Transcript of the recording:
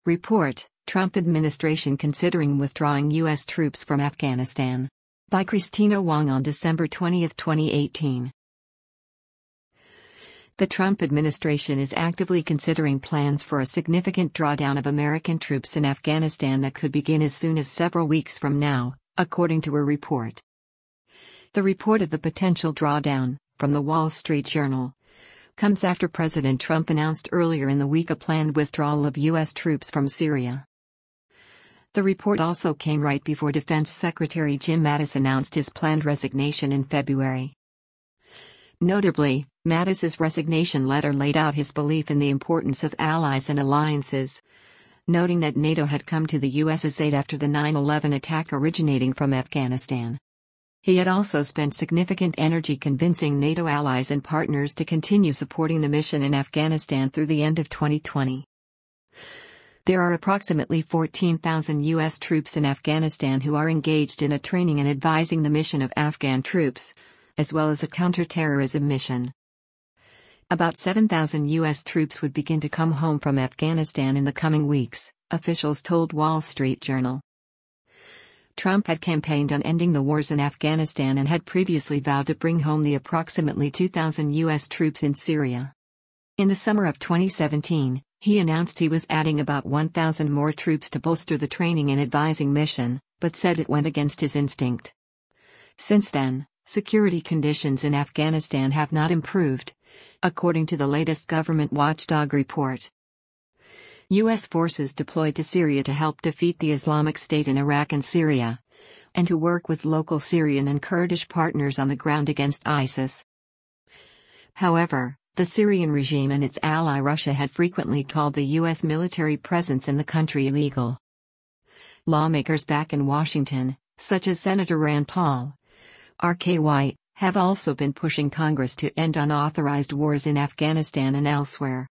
Report: Trump administration considering withdrawing U.S. troops from Afghanistan. By Christina Wong on December 20, 2018. The Trump administration is actively considering plans for a significant drawdown of American troops in Afghanistan that could begin as soon as several weeks from now, according to a report. The report of the potential drawdown, from the Wall Street Journal, comes after President Trump announced earlier in the week a planned withdrawal of U.S. troops from Syria. The report also came right before Defense Secretary Jim Mattis announced his planned resignation in February. Notably, Mattis's resignation letter laid out his belief in the importance of allies and alliances, noting that NATO had come to the U.S.'s aid after the 9/11 attack originating from Afghanistan. He had also spent significant energy convincing NATO allies and partners to continue supporting the mission in Afghanistan through the end of 2020. There are approximately 14,000 U.S. troops in Afghanistan who are engaged in a training and advising the mission of Afghan troops, as well as a counterterrorism mission. About 7,000 U.S. troops would begin to come home from Afghanistan in the coming weeks, officials told Wall Street Journal. Trump had campaigned on ending the wars in Afghanistan and had previously vowed to bring home the approximately 2,000 U.S. troops in Syria. In the summer of 2017, he announced he was adding about 1,000 more troops to bolster the training and advising mission, but said it went against his instinct. Since then, security conditions in Afghanistan have not improved, according to the latest government watchdog report. U.S. forces deployed to Syria to help defeat the Islamic State in Iraq and Syria, and to work with local Syrian and Kurdish partners on the ground against ISIS. However, the Syrian regime and its ally Russia had frequently called the U.S. military presence in the country illegal. Lawmakers back in Washington, such as Senator Rand Paul, R.K. White, have also been pushing Congress to end unauthorized wars in Afghanistan and elsewhere.